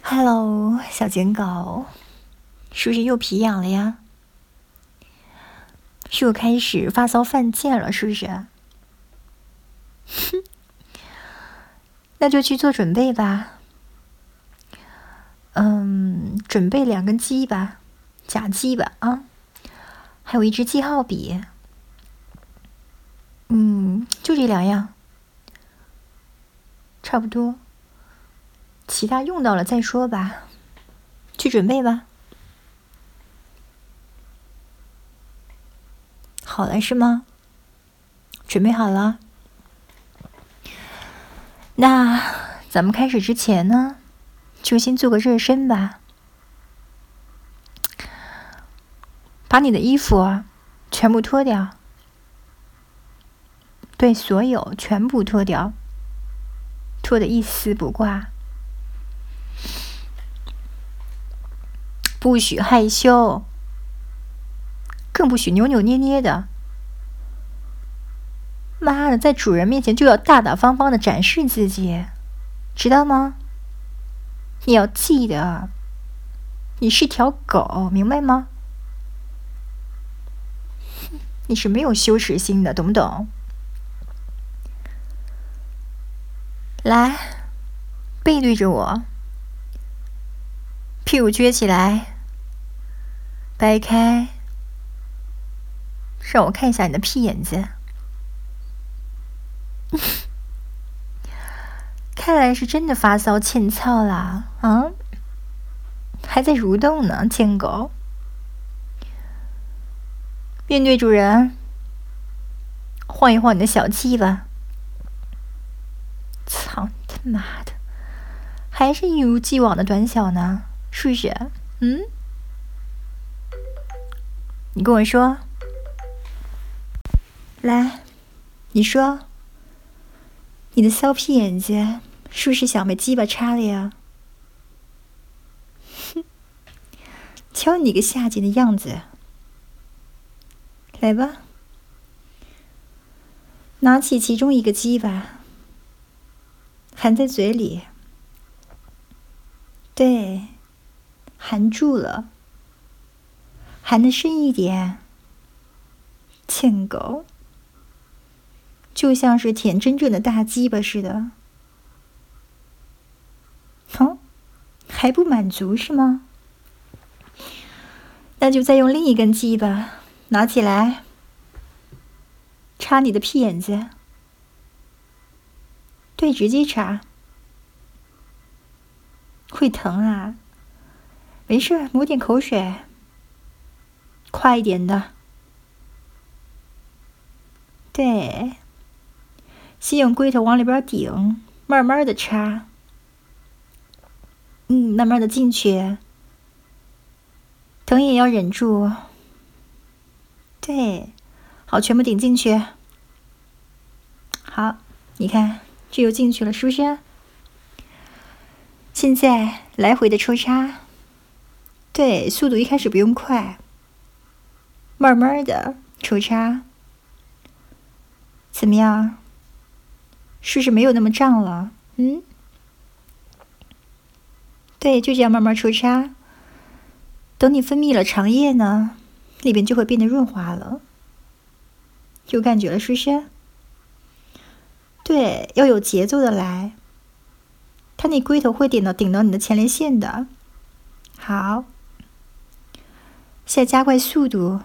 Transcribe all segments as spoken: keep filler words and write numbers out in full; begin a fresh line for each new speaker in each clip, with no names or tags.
Hello， 小捡狗，是不是又皮痒了呀？是又开始发骚犯贱了，是不是？哼，那就去做准备吧。嗯，准备两根鸡吧，假鸡吧啊，还有一支记号笔。嗯，就这两样，差不多。其他用到了再说吧，去准备吧。好了是吗？准备好了？那咱们开始之前呢，就先做个热身吧。把你的衣服啊全部脱掉，对，所有全部脱掉，脱得一丝不挂。不许害羞，更不许扭扭捏捏的。妈的，在主人面前就要大大方方的展示自己，知道吗？你要记得，你是条狗，明白吗？你是没有羞耻心的，懂不懂？来，背对着我，屁股撅起来，掰开，让我看一下你的屁眼子。看来是真的发骚欠操啦，啊，还在蠕动呢，贱狗。面对主人，晃一晃你的小鸡吧。操你他妈的，还是一如既往的短小呢，是不是？嗯？你跟我说，来，你说，你的骚屁眼子是不是想被鸡巴插了呀？哼，瞧你个下贱的样子！来吧，拿起其中一个鸡巴，含在嘴里。对，含住了，含得深一点。贱狗，就像是舔真正的大鸡巴似的。哦，还不满足是吗？那就再用另一根鸡巴拿起来，插你的屁眼子。对，直接插。会疼啊？没事，抹点口水。快一点的。对，先用龟头往里边顶，慢慢的插。嗯，慢慢的进去。疼也要忍住。对，好，全部顶进去。好，你看，这又进去了，是不是？现在来回的抽插。对，速度一开始不用快，慢慢的抽插。怎么样？是不是没有那么胀了？嗯？对，就这样慢慢抽插。等你分泌了肠液呢，里边就会变得润滑了。有感觉了，是不是？对，要有节奏的来。它那龟头会顶到顶到你的前列腺的。好，现在加快速度。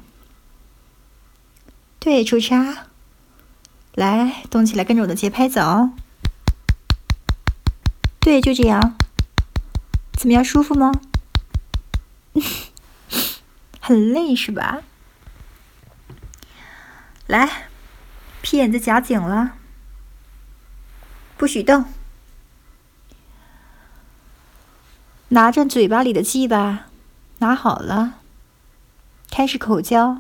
对，抽插。来，动起来，跟着我的节拍走。对，就这样。怎么样，舒服吗？很累是吧？来，屁眼子夹紧了，不许动。拿着嘴巴里的鸡巴，拿好了，开始口交。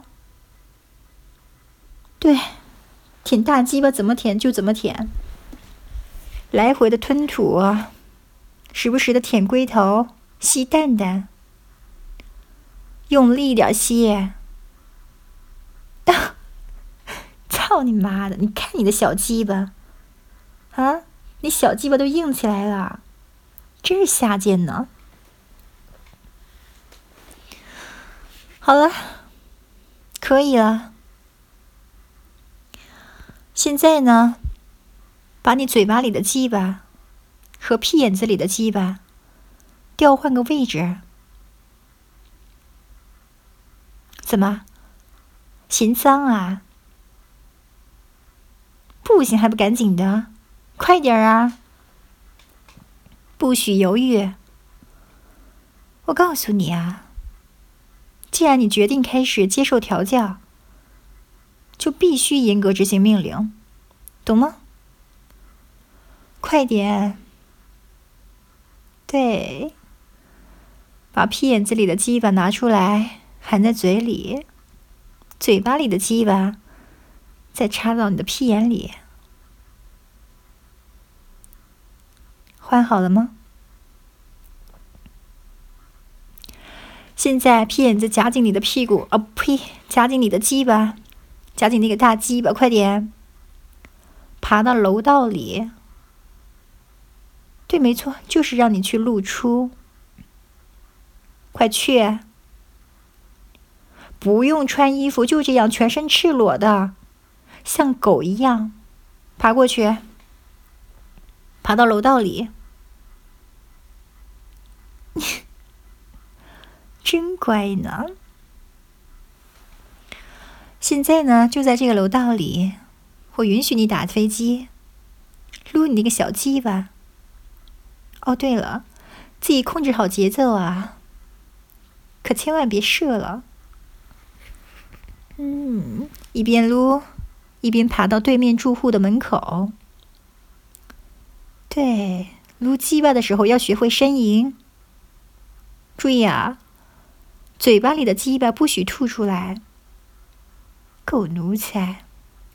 对，舔大鸡巴怎么舔就怎么舔，来回的吞吐，时不时的舔龟头，吸蛋蛋，用力一点吸。操你妈的！你看你的小鸡巴，啊，你小鸡巴都硬起来了，真是下贱呢！ 好了，可以了。现在呢，把你嘴巴里的鸡巴和屁眼子里的鸡巴调换个位置。怎么？嫌脏啊？不行还不赶紧的，快点啊！不许犹豫。我告诉你啊，既然你决定开始接受调教，就必须严格执行命令，懂吗？快点。对，把屁眼子里的鸡巴拿出来，含在嘴里，嘴巴里的鸡巴再插到你的屁眼里。换好了吗？现在屁眼子夹紧你的屁股，啊呸，夹紧你的鸡巴，夹紧那个大鸡巴，快点，爬到楼道里。对，没错，就是让你去露出。快去！不用穿衣服，就这样全身赤裸的，像狗一样爬过去，爬到楼道里。真乖呢。现在呢，就在这个楼道里，我允许你打飞机，撸你那个小鸡巴。哦，对了，自己控制好节奏啊，可千万别射了。嗯，一边撸，一边爬到对面住户的门口。对，撸鸡巴的时候要学会呻吟。注意啊，嘴巴里的鸡巴不许吐出来。狗奴才。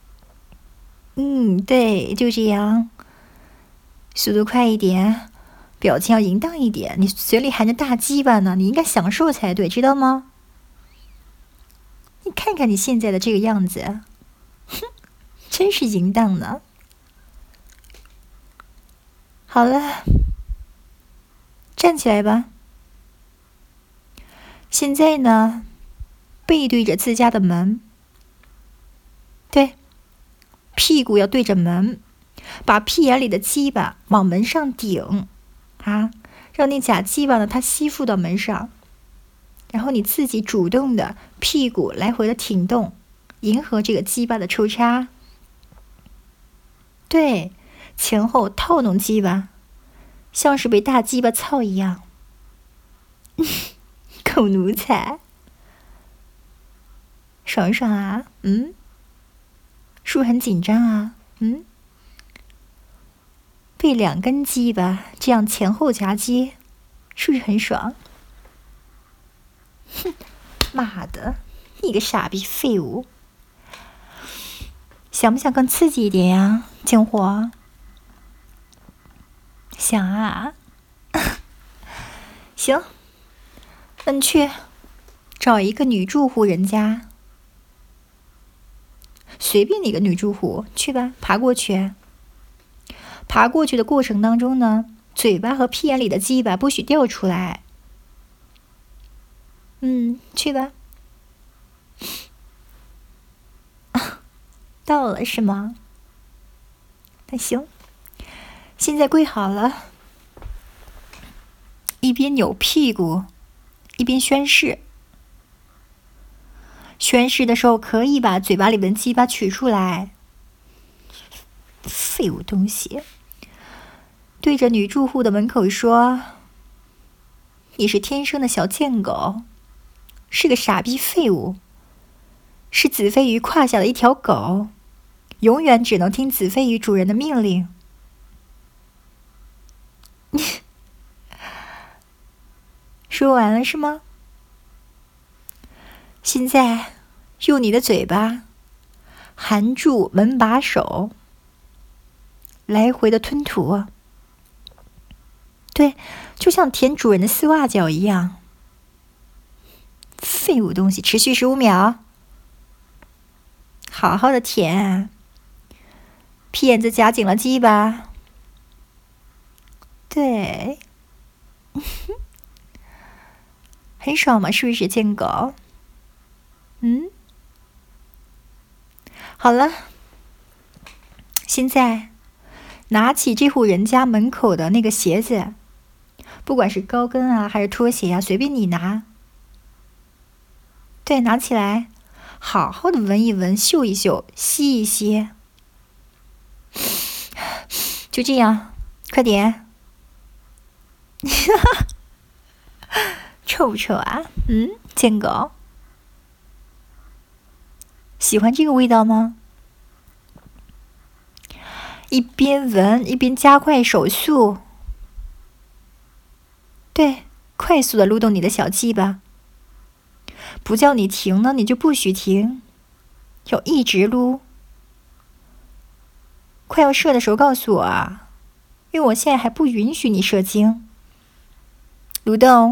嗯，对，就这样。速度快一点，表情要淫荡一点。你嘴里含着大鸡巴呢，你应该享受才对，知道吗？你看看你现在的这个样子，哼，真是淫荡呢。好了，站起来吧。现在呢，背对着自家的门。对，屁股要对着门，把屁眼里的鸡巴往门上顶，啊，让那假鸡巴呢，它吸附到门上，然后你自己主动的屁股来回的挺动，迎合这个鸡巴的抽插。对，前后套弄鸡巴，像是被大鸡巴操一样。狗奴才，爽爽啊？嗯，是不是很紧张啊？嗯，被两根鸡巴这样前后夹击，是不是很爽？哼，妈的，你个傻逼废物！想不想更刺激一点呀，贱货？想啊。行，那你去找一个女住户人家，随便哪个女住户去吧，爬过去。爬过去的过程当中呢，嘴巴和屁眼里的鸡巴不许掉出来。嗯，去吧。到了是吗？那行，现在跪好了，一边扭屁股，一边宣誓。宣誓的时候可以把嘴巴里的鸡巴取出来。废物东西！对着女住户的门口说：“你是天生的小贱狗，是个傻逼废物，是子非鱼胯下的一条狗，永远只能听子非鱼主人的命令。”说完了是吗？现在用你的嘴巴含住门把手，来回的吞吐。对，就像舔主人的丝袜脚一样。废物东西，持续十五秒，好好的舔，屁眼子夹紧了鸡巴。对，很爽嘛，是不是贱狗？ 嗯，好了，现在拿起这户人家门口的那个鞋子，不管是高跟啊还是拖鞋啊，随便你拿。对，拿起来，好好的闻一闻，嗅一嗅，吸一吸。就这样，快点。臭不臭啊？嗯，贱狗。喜欢这个味道吗？一边闻一边加快手速。对，快速的撸动你的小鸡巴。不叫你停呢，你就不许停，要一直撸。快要射的时候告诉我啊，因为我现在还不允许你射精。蠕动。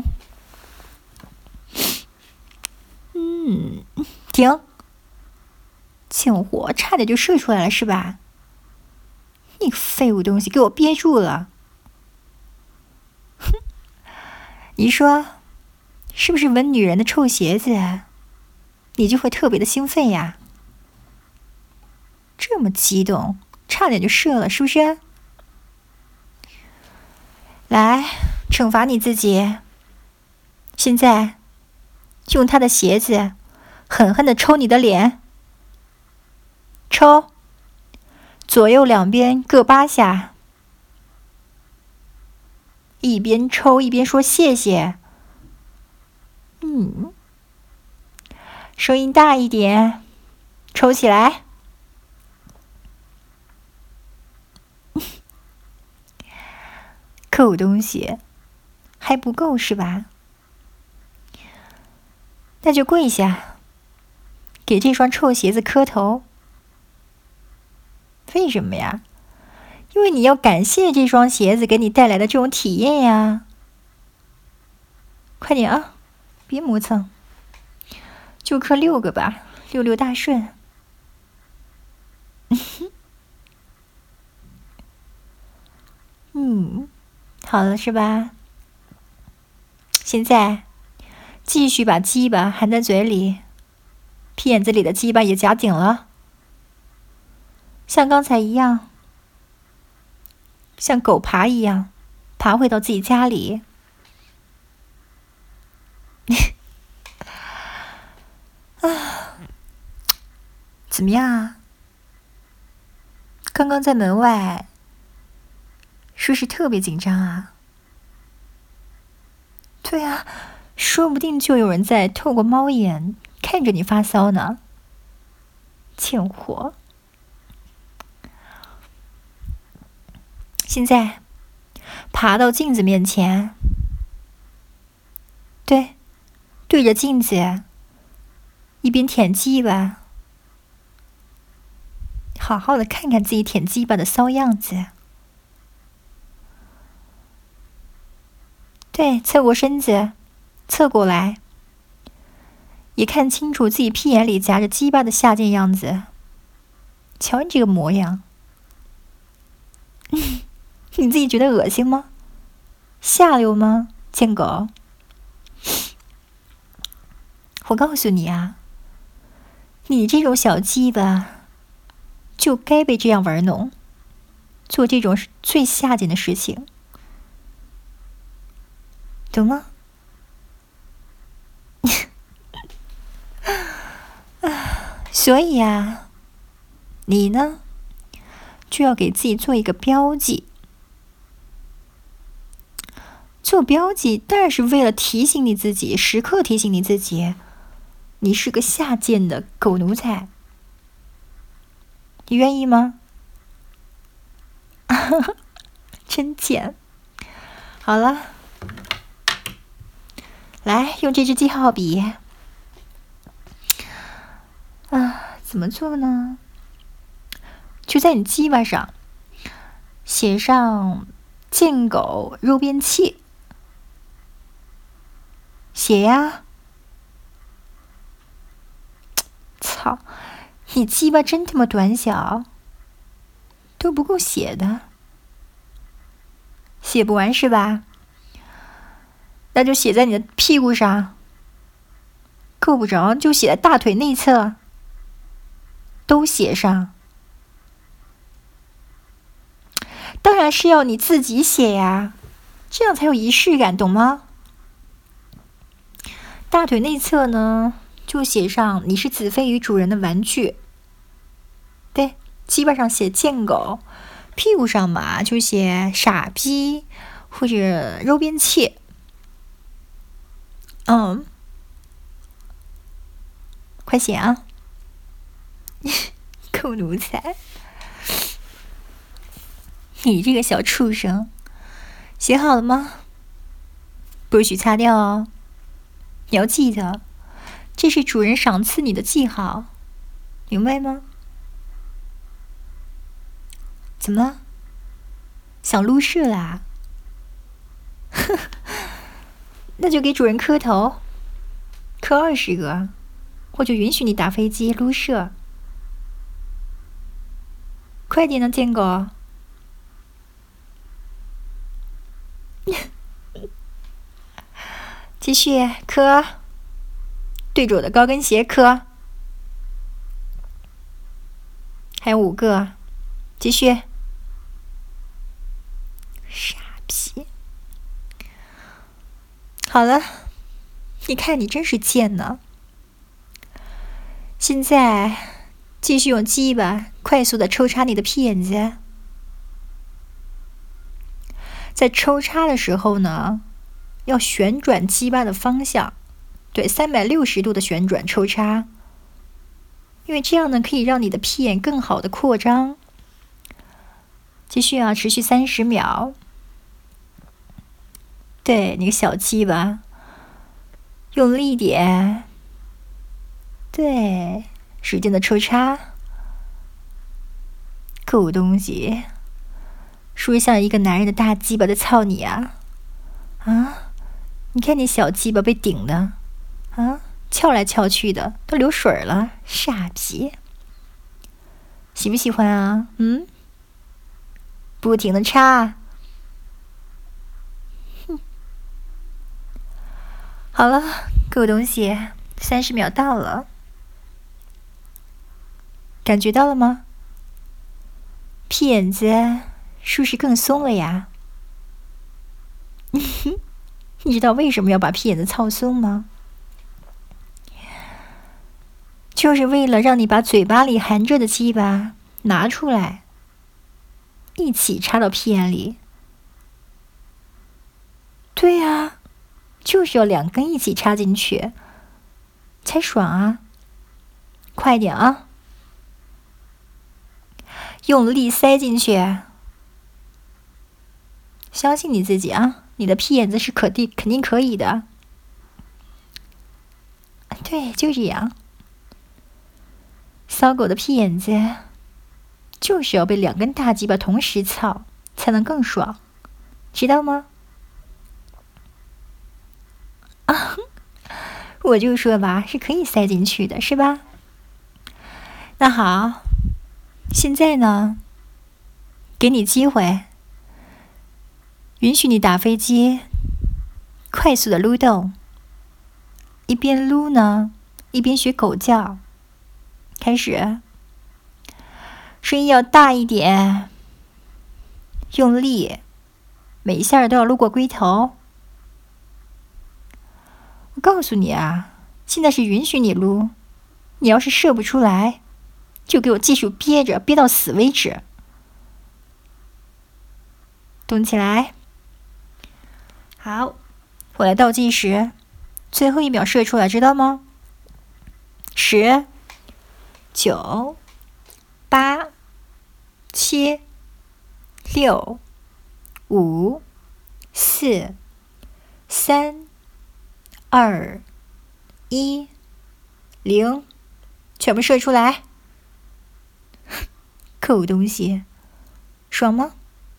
嗯，停。贱货，差点就射出来了是吧？你废物东西，给我憋住了！哼，你说，是不是闻女人的臭鞋子，你就会特别的兴奋呀？这么激动，差点就射了，是不是？来，惩罚你自己。现在，用他的鞋子，狠狠的抽你的脸。抽，左右两边各八下，一边抽一边说谢谢。嗯，声音大一点，抽起来。够东西，还不够是吧？那就跪下，给这双臭鞋子磕头。为什么呀？因为你要感谢这双鞋子给你带来的这种体验呀。快点啊，别磨蹭，就磕六个吧，六六大顺。嗯，好了是吧？现在继续把鸡巴含在嘴里，屁眼子里的鸡巴也夹紧了，像刚才一样，像狗爬一样，爬回到自己家里。啊，怎么样啊？刚刚在门外，是不是特别紧张啊？对啊，说不定就有人在透过猫眼看着你发骚呢。贱货！现在爬到镜子面前，对，对着镜子，一边舔鸡巴，好好的看看自己舔鸡巴的骚样子。对，侧过身子，侧过来，也看清楚自己屁眼里夹着鸡巴的下贱样子。瞧你这个模样，你自己觉得恶心吗？下流吗？贱狗！我告诉你啊，你这种小鸡巴，就该被这样玩弄，做这种最下贱的事情。懂吗？所以啊，你呢，就要给自己做一个标记。做标记当然是为了提醒你自己，时刻提醒你自己，你是个下贱的狗奴才。你愿意吗？真贱！好了。来，用这支记号笔啊，怎么做呢？就在你鸡巴上写上“贱狗肉便器”，写呀！操，你鸡巴真他妈短小，都不够写的，写不完是吧？那就写在你的屁股上， 够不着就写在大腿内侧，都写上。当然是要你自己写呀，这样才有仪式感，懂吗？大腿内侧呢，就写上你是子非鱼主人的玩具。对，鸡巴上写贱狗，屁股上嘛就写傻逼或者肉便器。嗯，快写啊！狗奴才，你这个小畜生，写好了吗？不许擦掉哦！你要记得，这是主人赏赐你的记号，明白吗？怎么了？想撸射啦？那就给主人磕头，磕二十个，我就允许你打飞机撸射。快点呢，贱狗！继续磕，对着我的高跟鞋磕，还有五个，继续。傻逼！好了，你看你真是贱呢。现在继续用鸡巴快速的抽插你的屁眼子。在抽插的时候呢，要旋转鸡巴的方向，对，三百六十度的旋转抽插，因为这样呢可以让你的屁眼更好的扩张。继续啊，持续三十秒。对，你个小鸡巴，用力一点。对，使劲的抽插。狗东西，是不是像一个男人的大鸡巴在操你啊？啊，你看你小鸡巴被顶的，啊，翘来翘去的，都流水了，傻逼！喜不喜欢啊？嗯，不停的插。哼，好了，狗东西，三十秒到了，感觉到了吗？屁眼子是不是更松了呀？你知道为什么要把屁眼子操松吗？就是为了让你把嘴巴里含着的鸡巴拿出来，一起插到屁眼里。对呀，就是要两根一起插进去，才爽啊！快点啊！用力塞进去，相信你自己啊！你的屁眼子是可定肯定可以的。对，就这样。骚狗的屁眼子就是要被两根大鸡巴同时操，才能更爽，知道吗？啊，我就说吧，是可以塞进去的，是吧？那好，现在呢，给你机会，允许你打飞机，快速的撸动，一边撸呢，一边学狗叫。开始，声音要大一点，用力，每一下都要撸过龟头。我告诉你啊，现在是允许你撸，你要是射不出来，就给我继续憋着，憋到死为止。动起来！好，我来倒计时，最后一秒射出来，知道吗？十、九、八、七、六、五、四、三、二、一、零，全部射出来！狗东西，爽吗？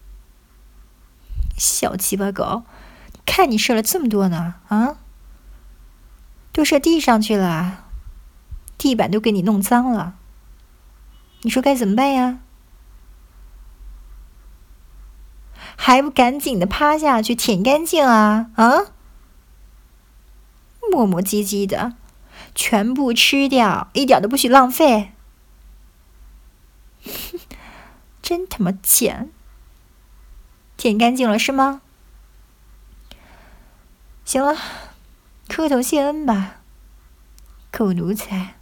小鸡巴狗，看你射了这么多呢，啊，都射地上去了，地板都给你弄脏了，你说该怎么办呀？还不赶紧的趴下去舔干净啊啊！磨磨唧唧的， 全部吃掉，一点都不许浪费。真他妈贱！舔干净了是吗？行了，磕头谢恩吧，狗奴才。